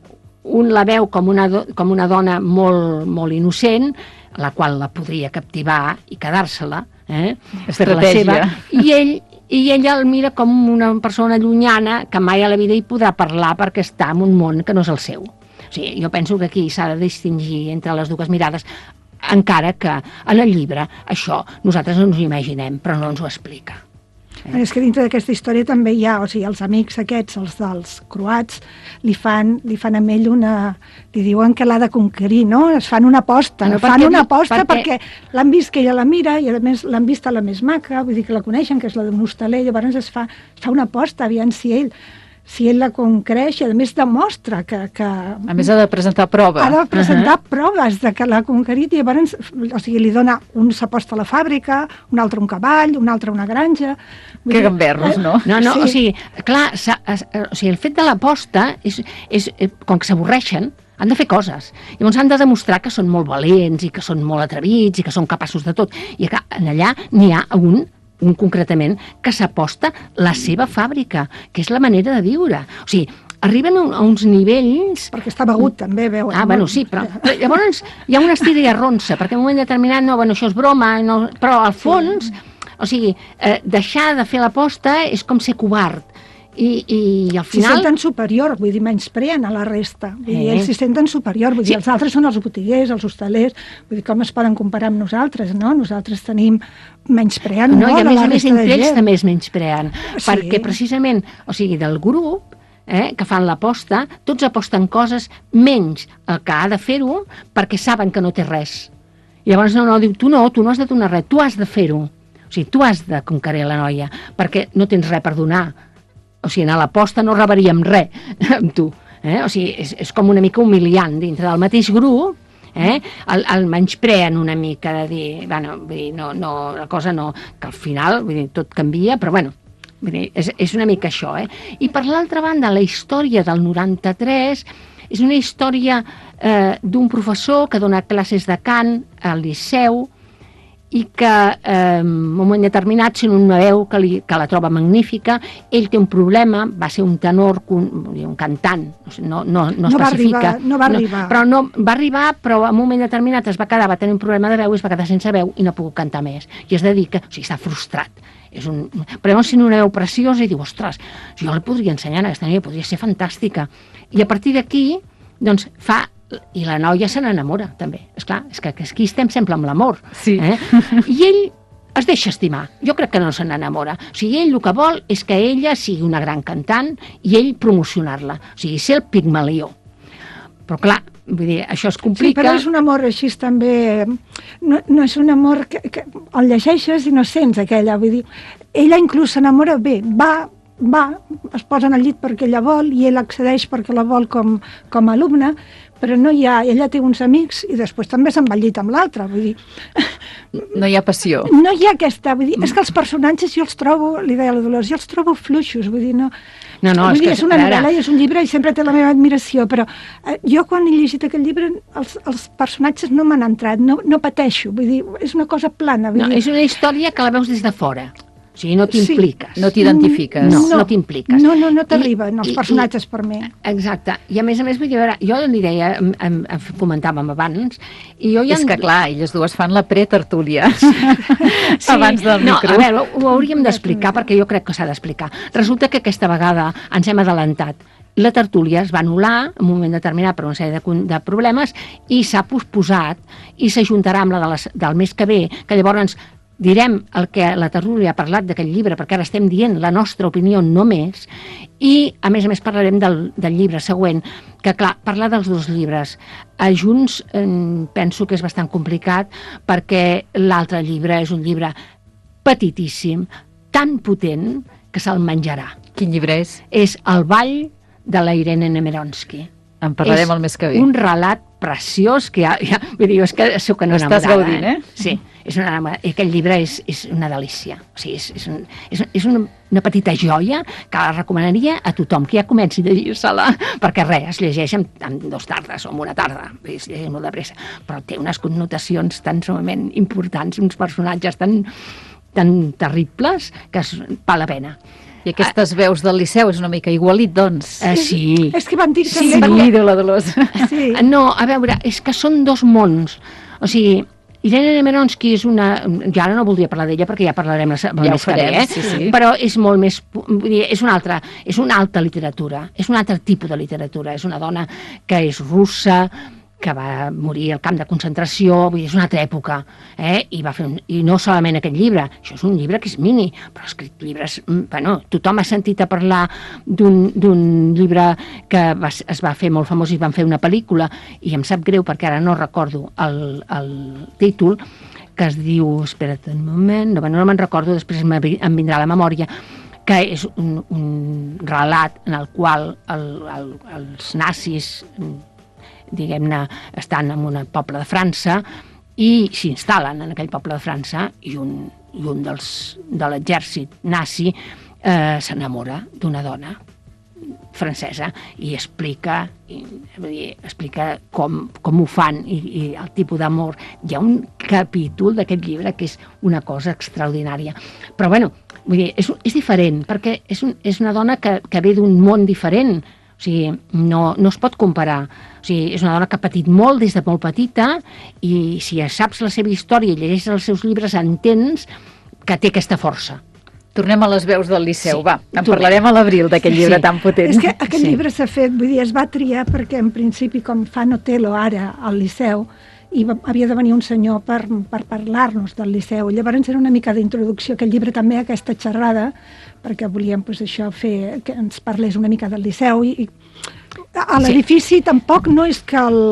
un la veu com una, do, com una dona molt, molt innocent, la qual la podria captivar i quedar-se-la, Eh? Estratègia. I ell i ella el mira com una persona llunyana que mai a la vida hi podrà parlar perquè està en un món que no és el seu. O sigui, jo penso que aquí s'ha de distingir entre les dues mirades, encara que en el llibre això nosaltres no ens ho imaginem, però no ens ho explica. Eh? És que dintre d'aquesta història també hi ha, o sigui, els amics aquests, els dels croats, li fan, li fan amb ell una... li diuen que l'ha de conquerir, no? Es fan una aposta, no, fan una aposta perquè, perquè l'han vist que ella la mira i a més l'han vist a la més maca, vull dir que la coneixen, que és la d'un hostaler, llavors es fa, es fa una aposta, aviam si ell si ell la conquereix i a més demostra que... que a més ha de presentar prova. Ha de presentar uh-huh. proves de que l'ha conquerit i llavors, o sigui, li dona un s'aposta a la fàbrica, un altre un cavall, un altre una granja... Que gamberros, no? No, no, sí. o sigui, clar, o sigui, el fet de l'aposta és, és, com que s'avorreixen, han de fer coses. Llavors han de demostrar que són molt valents i que són molt atrevits i que són capaços de tot. I que allà n'hi ha un un concretament, que s'aposta la seva fàbrica, que és la manera de viure. O sigui, arriben a uns nivells... Perquè està begut, també, veu. Ah, bueno, sí, però, però llavors hi ha una estira i arronsa, perquè en un moment determinat, no, bueno, això és broma, no, però al fons, o sigui, eh, deixar de fer l'aposta és com ser covard. I, i al final... S'hi senten superior, vull dir, menyspreen a la resta. Vull dir, eh. ells s'hi senten superior, vull dir, sí. Els altres són els botiguers, els hostalers, vull dir, com es poden comparar amb nosaltres, no? Nosaltres tenim menyspreant no, molt a, a la més, resta de gent. Entre ells també es menyspreen, sí. Perquè precisament, o sigui, del grup, eh, que fan l'aposta, tots aposten coses menys el que ha de fer-ho perquè saben que no té res. I llavors no, no, diu, tu no, tu no has de donar res, tu has de fer-ho. O sigui, tu has de conquerir la noia, perquè no tens res per donar. O sigui, a l'aposta no rebaríem res amb tu. Eh? O sigui, és, és com una mica humiliant dintre del mateix grup, eh? el, el menyspreen una mica de dir, bueno, vull dir, no, no, la cosa no, que al final vull dir, tot canvia, però bueno, vull dir, és, és una mica això. Eh? I per l'altra banda, la història del noranta-tres és una història eh, d'un professor que dona classes de cant al Liceu, i que eh, en un moment determinat sent una veu que, li, que la troba magnífica, ell té un problema, va ser un tenor, un, un cantant, no, no, no, no especifica. Va arribar, no va arribar. No, però no, va arribar, però en un moment determinat es va quedar, va tenir un problema de veu, es va quedar sense veu i no ha pogut cantar més. I es dedica, o sigui, està frustrat. És un, però llavors sent una veu preciosa i diu, ostres, jo la podria ensenyar a aquesta noia, podria ser fantàstica. I a partir d'aquí, doncs, fa... I la noia se n'enamora, també. Esclar, és que aquí estem sempre amb l'amor. Sí. Eh? I ell es deixa estimar. Jo crec que no se n'enamora. O sigui, ell el que vol és que ella sigui una gran cantant i ell promocionar-la. O sigui, ser el Pigmalió. Però clar, vull dir, això es complica... Sí, però és un amor així també... No, no és un amor que, que el llegeixes i no sents aquella. Vull dir, ella inclús s'enamora bé, va... va, es posa en el llit perquè ella vol i ell accedeix perquè la vol com, com a alumne, però no hi ha, ella té uns amics i després també se'n va al llit amb l'altre, vull dir... No hi ha passió. No hi ha aquesta, vull dir, és que els personatges jo els trobo, li deia la Dolors, jo els trobo fluixos, vull dir, no... No, no, vull és, dir, que, és una novel·la i és un llibre i sempre té la meva admiració, però eh, jo quan he llegit aquest llibre els, els personatges no m'han entrat, no, no pateixo, vull dir, és una cosa plana. Vull no, dir... és una història que la veus des de fora. O sigui, no t'impliques. Sí. No t'identifiques. No, no, no t'impliques. No, no, no t'arriben els personatges i, per mi. Exacte. I a més a més, vull dir, a veure, jo li deia, em, em, em comentàvem abans, i jo ja... És que clar, elles dues fan la pre-tertúlia. Sí. Abans del no, micro. A veure, ho hauríem d'explicar, perquè jo crec que s'ha d'explicar. Resulta que aquesta vegada ens hem adelantat. La tertúlia es va anul·lar en un moment determinat per una sèrie de, de problemes i s'ha posposat i s'ajuntarà amb la de les, del mes que ve, que llavors direm el que la tertúlia ha parlat d'aquest llibre, perquè ara estem dient la nostra opinió només, i a més a més parlarem del, del llibre següent, que clar, parlar dels dos llibres a junts eh, penso que és bastant complicat, perquè l'altre llibre és un llibre petitíssim, tan potent que se'l menjarà. Quin llibre és? És El ball de la Irene Nemeronsky. En parlarem el mes que ve. És un relat preciós que ja, ja vull dir, és que soc una enamorada. Estàs gaudint, eh? Sí, és una, aquest llibre és, és una delícia. O sigui, és, és, un, és, és una, una petita joia que la recomanaria a tothom que ja comenci a llegir-se-la, perquè res, es llegeix en, en dos tardes o en una tarda, es llegeix molt de pressa, però té unes connotacions tan sumament importants, uns personatges tan, tan terribles que es, val la pena. I aquestes veus del Liceu és una mica igualit, doncs. Uh, sí. És que van dir sí, també... Sí, diu la Dolors. Sí. No, a veure, és que són dos mons. O sigui, Irene Nemironski és una... Jo ara no voldria parlar d'ella perquè ja parlarem la setmana Ja ho farem, que ve, eh? sí, sí. Però és molt més... Vull dir, és una altra, és una alta literatura, és un altre tipus de literatura, és una dona que és russa, que va morir al camp de concentració, vull dir, és una altra època, eh? I, va fer un, i no solament aquest llibre, això és un llibre que és mini, però ha escrit llibres... Bueno, tothom ha sentit a parlar d'un llibre que va, es va fer molt famós i van fer una pel·lícula, i em sap greu perquè ara no recordo el, el títol, que es diu... Espera't un moment, no, no me'n recordo, després em vindrà a la memòria, que és un, un relat en el qual el, el, els nazis... diguem-ne, estan en un poble de França i s'instal·len en aquell poble de França i un, i un dels, de l'exèrcit nazi eh, s'enamora d'una dona francesa i explica, i, vull dir, explica com, com ho fan i, i el tipus d'amor. Hi ha un capítol d'aquest llibre que és una cosa extraordinària. Però, bueno, vull dir, és, és diferent, perquè és, un, és una dona que, que ve d'un món diferent. O sigui, no, no es pot comparar. O sigui, és una dona que ha patit molt des de molt petita i si saps la seva història i llegeixes els seus llibres entens que té aquesta força. Tornem a les veus del Liceu, Sí, va. En tornem. parlarem a l'abril d'aquest llibre Sí. tan potent. És que aquest Sí. llibre s'ha fet, vull dir, es va triar perquè en principi, com fan Otelo ara al Liceu, i va, havia de venir un senyor per, per parlar-nos del Liceu. Llavors era una mica d'introducció, aquest llibre també, aquesta xerrada, perquè volíem pues, això fer, que ens parlés una mica del Liceu. I, i a l'edifici sí. tampoc no és que el,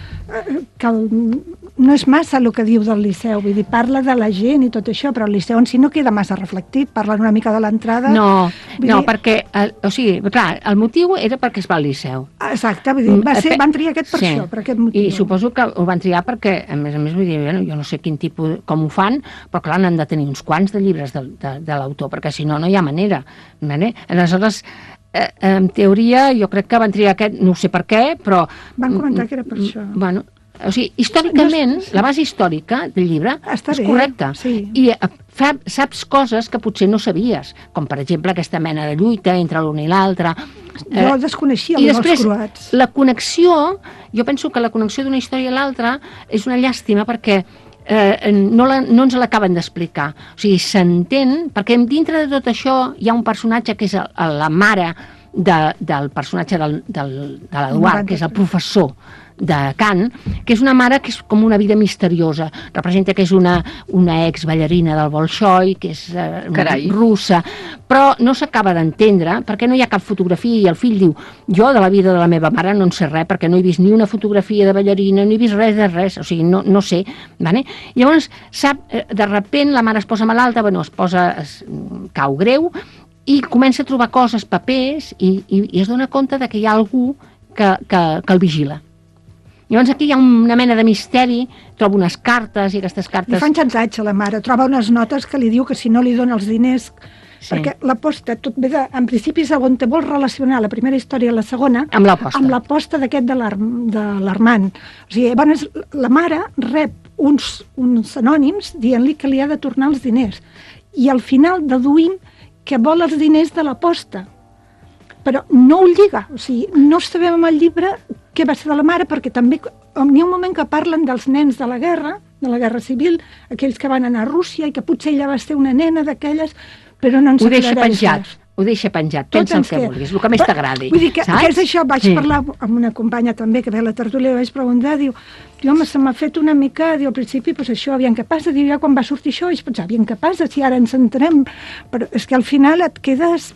que el, no és massa el que diu del Liceu, vull dir, parla de la gent i tot això, però el Liceu en si no queda massa reflectit, parlen una mica de l'entrada. No, Vull no, dir- perquè, el, o sigui, clar, el motiu era perquè es va al Liceu. Exacte, vull dir, va ser, Pe- van triar aquest per sí. això, per aquest motiu. I suposo que ho van triar perquè, a més a més, vull dir, bueno, jo no sé quin tipus, com ho fan, però clar, n'han de tenir uns quants de llibres de, de, de l'autor, perquè si no, no hi ha manera. Vale? Aleshores, eh, en teoria, jo crec que van triar aquest, no ho sé per què, però... Van comentar que era per això. Bueno, o sigui, històricament, la base històrica del llibre Està és bé, correcta. sí. I eh, fa, saps coses que potser no sabies, com per exemple aquesta mena de lluita entre l'un i l'altre. Jo desconeixia I els després, croats. la connexió, jo penso que la connexió d'una història a l'altra és una llàstima perquè eh, no, la, no ens l'acaben d'explicar. O sigui, s'entén, perquè dintre de tot això hi ha un personatge que és el, la mare de, del personatge del, del, de l'Eduard, que és el professor de Kant, que és una mare que és com una vida misteriosa. Representa que és una, una ex-ballarina del Bolshoi, que és eh, Carai. russa, però no s'acaba d'entendre perquè no hi ha cap fotografia i el fill diu jo de la vida de la meva mare no en sé res perquè no he vist ni una fotografia de ballarina, no he vist res de res, o sigui, no, no sé. Vale? Llavors, sap, eh, de repent la mare es posa malalta, bueno, es posa, es, cau greu, i comença a trobar coses, papers, i, i, i es dona compte de que hi ha algú que, que, que el vigila. Llavors aquí hi ha una mena de misteri, troba unes cartes i aquestes Li cartes... fan xantatge a la mare, troba unes notes que li diu que si no li dona els diners... Sí. Perquè l'aposta, tot ve de... En principi és on te vols relacionar la primera història i la segona... Amb l'aposta. Amb l'aposta d'aquest de l'Arm- de l'Armand. O sigui, llavors, la mare rep uns, uns anònims dient-li que li ha de tornar els diners. I al final deduïm que vol els diners de l'aposta. Però no ho lliga, o sigui, no sabem amb el llibre què va ser de la mare, perquè també n'hi ha un moment que parlen dels nens de la guerra, de la guerra civil, aquells que van anar a Rússia i que potser ella va ser una nena d'aquelles, però no ens Ho deixa aclareix penjat, res. ho deixa penjat, Tot pensa el ens que queda. vulguis, el que més Va- t'agradi. Vull dir que, saps? que és això, vaig Sí. parlar amb una companya també que ve a la tertúlia i vaig preguntar, diu, diu home, se m'ha fet una mica, diu, al principi, doncs això, aviam què passa, diu, ja quan va sortir això, vaig pensar, aviam què passa, si ara ens entrem, però és que al final et quedes,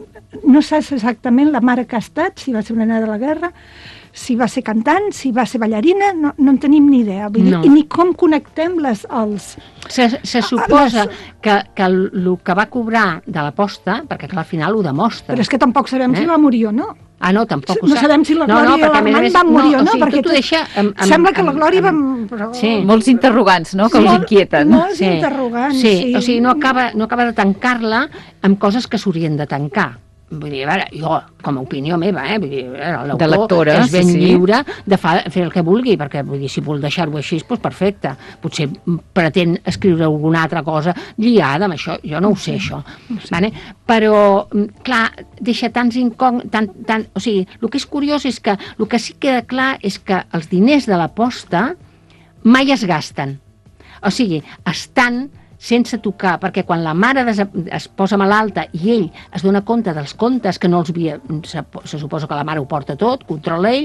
no saps exactament la mare que ha estat, si va ser una nena de la guerra, si va ser cantant, si va ser ballarina, no, no en tenim ni idea, vull dir, No. i ni com connectem les, els... Se, se suposa les- que, que el, el que va cobrar de l'aposta, perquè clar, al final ho demostra. Però és que tampoc sabem Eh? si va morir o no. Ah, no, tampoc ho No sap. sabem si la No, no, Glòria perquè, o a més a l'Armand més, van morir o no, o sigui, perquè tot ho tot- deixa... Amb, amb, Sembla que la amb- Glòria amb- va... Però... Sí. Molts interrogants, no?, que Sí. us inquieten. Molts interrogants, sí. sí. O sigui, no acaba, no acaba de tancar-la amb coses que s'haurien de tancar. Vull dir, a veure, jo, com a opinió meva, eh, vull dir, l'autor De lectora, és ben sí, sí. lliure de fa, fer el que vulgui, perquè vull dir, si vol deixar-ho així, doncs perfecte. Potser pretén escriure alguna altra cosa lligada amb això, jo no ho sé, això. Vale? Però, clar, deixa tants incògn... Tant, tant, o sigui, el que és curiós és que el que sí queda clar és que els diners de l'aposta mai es gasten. O sigui, estan sense tocar, perquè quan la mare es posa malalta i ell es dona compte dels comptes que no els havia... Se, se suposa que la mare ho porta tot, controla ell,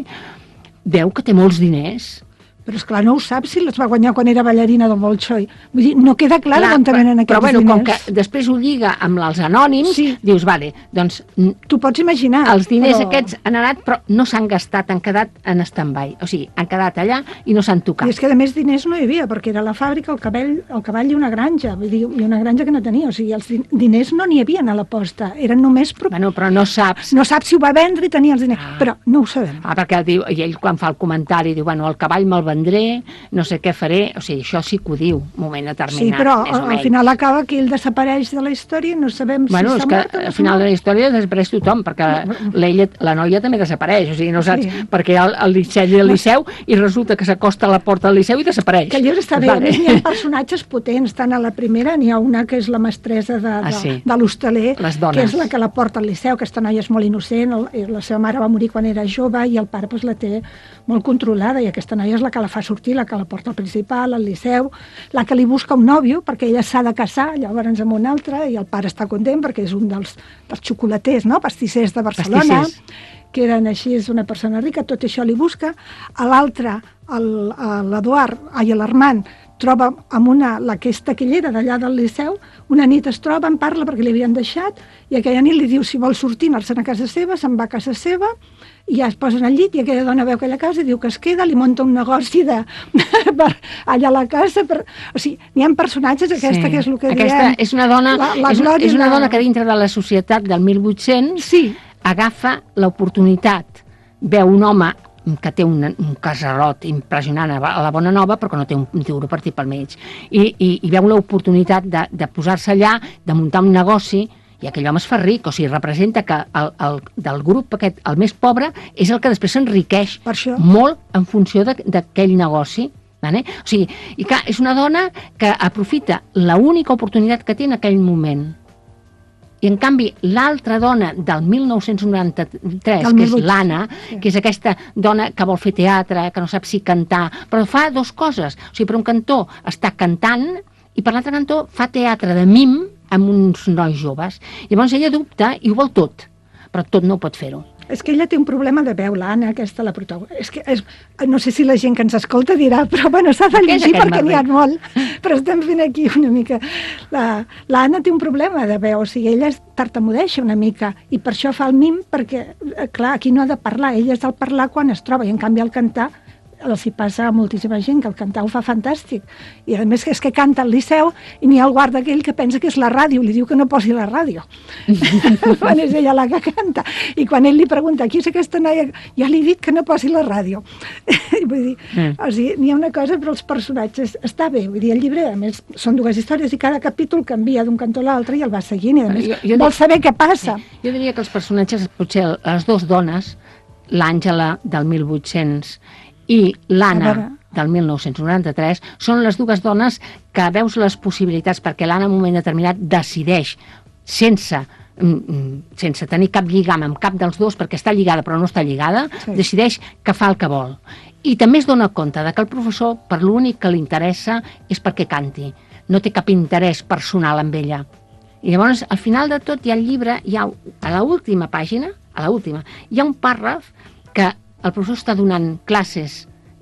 veu que té molts diners. Però, esclar, no ho sap si les va guanyar quan era ballarina del Bolxoi. Vull dir, no queda clar d'on venen aquests però, bueno, diners. Com que després ho lliga amb els anònims, sí. Dius, vale, doncs... Tu pots imaginar. Els diners però... aquests han anat, però no s'han gastat, han quedat en stand-by. O sigui, han quedat allà i no s'han tocat. I és que, a més, diners no hi havia, perquè era la fàbrica, el cavall, el cavall i una granja. Vull dir, i una granja que no tenia. O sigui, els diners no n'hi havia a la posta. Eren només... Pro... Bueno, però no saps... No saps si ho va vendre i tenia els diners. Ah. Però no ho sabem. Ah, perquè diu, i ell quan fa el comentari diu, bueno, el cavall me'l vendré, no sé què faré, o sigui, això sí que ho diu, moment determinat. Sí, però al final acaba que ell desapareix de la història, no sabem bueno, si s'ha mort o no. Al final de la història desapareix tothom, perquè l'ella, la noia també desapareix, o sigui, no saps, sí. Perquè el, el Liceu i el Liceu, i resulta que s'acosta a la porta del Liceu i desapareix. Que el llibre està bé, vale. A més, hi ha personatges potents, tant a la primera, n'hi ha una que és la mestressa de, de, ah, sí. de l'hostaler, que és la que la porta al Liceu, aquesta noia és molt innocent, el, la seva mare va morir quan era jove i el pare pues, la té molt controlada, i aquesta noia és la que la fa sortir, la que la porta al principal, al Liceu, la que li busca un nòvio, perquè ella s'ha de casar, llavors amb un altre, i el pare està content perquè és un dels, dels xocolaters, no? Pastissers de Barcelona, Pastissers. Que eren així, és una persona rica, tot això li busca. A l'altre, l'Eduard, ai, l'Armand, troba amb una, la que és taquillera d'allà del Liceu, una nit es troba, en parla perquè li havien deixat, i aquella nit li diu si vol sortir, anar-se'n a casa seva, se'n va a casa seva, i ja es posen al llit, i aquella dona veu aquella casa i diu que es queda, li munta un negoci de, per, allà a la casa, per, o sigui, n'hi ha personatges, aquesta sí. Que és el que aquesta diem... és una dona, la, la és, és una de... dona que dintre de la societat del mil vuit-cents sí. Agafa l'oportunitat, veu un home que té un, un casarot impressionant a la Bona Nova, però que no té un, un euro per pel mig, i, i, i veu l'oportunitat de, de posar-se allà, de muntar un negoci, i aquell home es fa ric, o sigui, representa que el, el, del grup aquest, el més pobre, és el que després s'enriqueix molt en funció d'aquell negoci. Vale? O sigui, i clar, és una dona que aprofita l'única oportunitat que té en aquell moment. I, en canvi, l'altra dona del mil nou-cents noranta-tres, que és l'Anna, sí. Que és aquesta dona que vol fer teatre, que no sap si cantar, però fa dues coses. O sigui, per un cantó està cantant i per l'altre cantó fa teatre de mim amb uns nois joves. Llavors ella dubta i ho vol tot, però tot no pot fer-ho. És que ella té un problema de veu, l'Anna, aquesta, la protagonista. És que és, no sé si la gent que ens escolta dirà, però bueno, s'ha de llegir perquè n'hi ha molt. Però estem fent aquí una mica... L'Anna té un problema de veu, o sigui, ella tartamudeixa una mica, i per això fa el mim, perquè, clar, aquí no ha de parlar, ella és el parlar quan es troba, i en canvi el cantar els hi passa a moltíssima gent, que el cantar ho fa fantàstic. I a més és que canta al Liceu i n'hi ha el guarda aquell que pensa que és la ràdio, li diu que no posi la ràdio. Quan és ella la que canta. I quan ell li pregunta, qui és aquesta noia? Ja li he dit que no posi la ràdio. Vull dir, mm. o sigui, n'hi ha una cosa, però els personatges està bé. Vull dir, el llibre, a més, són dues històries i cada capítol canvia d'un cantó a l'altre i el va seguint i a més jo, jo vol saber què passa. Jo diria que els personatges, potser les dues dones, l'Àngela del mil vuit-cents i l'Anna del mil nou-cents noranta-tres, són les dues dones que veus les possibilitats, perquè l'Anna en un moment determinat decideix, sense, sense tenir cap lligam amb cap dels dos, perquè està lligada però no està lligada, sí. Decideix que fa el que vol. I també es dona compte de que el professor, per l'únic que li interessa, és perquè canti. No té cap interès personal amb ella. I llavors, al final de tot, hi ha el llibre, hi ha, a l'última pàgina, a l'última, hi ha un pàrraf que el professor està donant classes,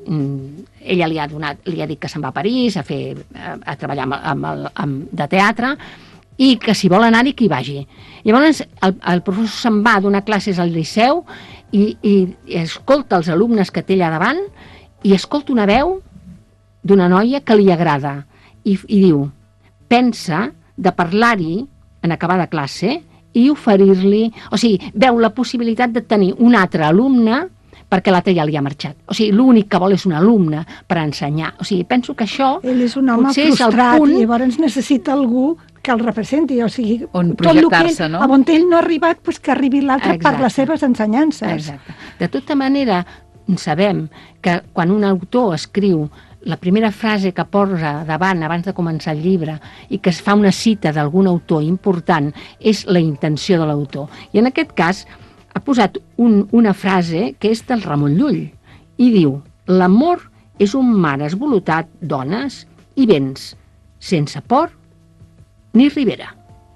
ella li ha, donat, li ha dit que se'n va a París a, fer, a, a treballar amb, amb el, amb, de teatre, i que si vol anar-hi que hi vagi. Llavors el, el professor se'n va a donar classes al Liceu i, i, i escolta els alumnes que té allà davant i escolta una veu d'una noia que li agrada i, i diu, pensa de parlar-hi en acabar de classe i oferir-li, o sigui, veu la possibilitat de tenir un altre alumne perquè l'altre ja li ha marxat. O sigui, l'únic que vol és un alumne per ensenyar. O sigui, penso que això... Ell és un home frustrat punt... i llavors necessita algú que el representi. O sigui, on projectar-se, no? On ell no ha arribat, pues que arribi l'altre per les seves ensenyances. Exacte. De tota manera, sabem que quan un autor escriu la primera frase que posa davant abans de començar el llibre i que es fa una cita d'algun autor important és la intenció de l'autor. I en aquest cas ha posat un, una frase que és del Ramon Llull i diu: l'amor és un mar esvolutat d'ones i vens sense port ni ribera.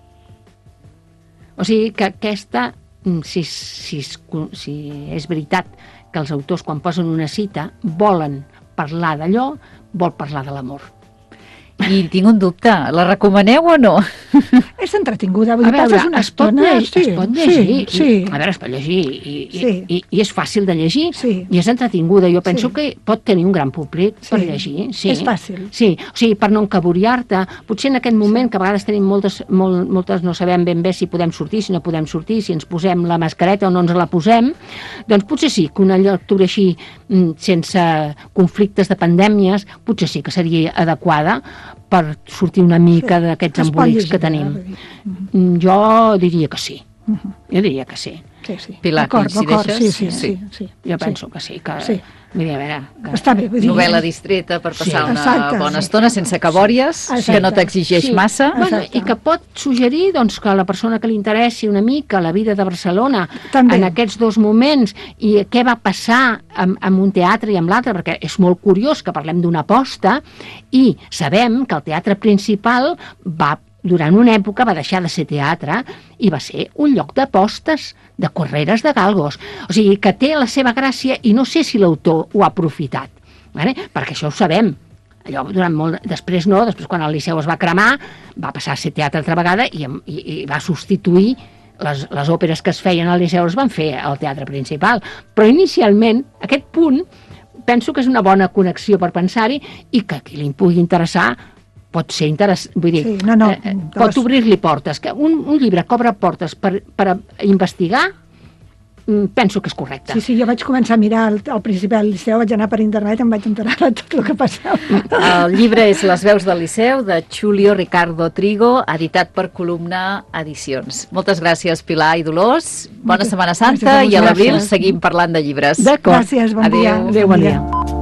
O sigui que aquesta, si, si, si és veritat que els autors quan posen una cita volen parlar d'allò, vol parlar de l'amor. I tinc un dubte, la recomaneu o no? És entretinguda, vull A dir, veure, passes una es pot, estona... llegir, sí, es pot llegir, sí, i, sí. a veure, es pot llegir, i, Sí. i, i, i és fàcil de llegir, Sí. i és entretinguda. Jo penso Sí. que pot tenir un gran públic per Sí. llegir. Sí. És fàcil. Sí, o sigui, per no encaboriar-te. Potser en aquest moment, que a vegades tenim moltes, molt, moltes, no sabem ben bé si podem sortir, si no podem sortir, si ens posem la mascareta o no ens la posem, doncs potser sí que una lectura així, sense conflictes de pandèmies, potser sí que seria adequada per sortir una mica Sí. d'aquests Es pot embolics llegir, que tenim. eh, vull dir. Jo diria que sí. Jo diria que sí. Sí, sí. Pilar, D'acord, d'acord, coincideixes? sí, sí, sí, Sí. sí. Jo penso que sí, que... Sí. Vull dir, a veure... Que... Està bé, vull dir... Novel·la distreta per passar Sí, una exacte, bona sí. estona sense cabòries, Exacte. que no t'exigeix Sí. massa. Bueno, Exacte. i que pot suggerir doncs, que a la persona que li interessi una mica la vida de Barcelona També. en aquests dos moments i què va passar amb, amb un teatre i amb l'altre, perquè és molt curiós que parlem d'una aposta i sabem que el teatre principal va durant una època va deixar de ser teatre i va ser un lloc d'apostes, de carreres de galgos. O sigui, que té la seva gràcia i no sé si l'autor ho ha aprofitat, vale? Perquè això ho sabem. Allò durant molt... Després no, després quan el Liceu es va cremar, va passar a ser teatre altra vegada i, i, i va substituir les, les òperes que es feien al Liceu es van fer al teatre principal. Però inicialment, aquest punt, penso que és una bona connexió per pensar-hi i que a qui li pugui interessar pot ser interessant, vull dir, Sí, no, no, eh, pot obrir-li portes. Que un, un llibre que obre portes per, per investigar, penso que és correcte. Sí, sí, jo vaig començar a mirar al, al principi del Liceu, vaig anar per internet i em vaig enterar de tot el que passava. El llibre és Les veus del Liceu, de Julio Ricardo Trigo, editat per Columna Edicions. Moltes gràcies, Pilar i Dolors. Bona Moltes Setmana gràcies Santa a i a l'abril vosaltres. seguim parlant de llibres. D'acord. Gràcies, bon Adéu. dia. Adéu, bon dia.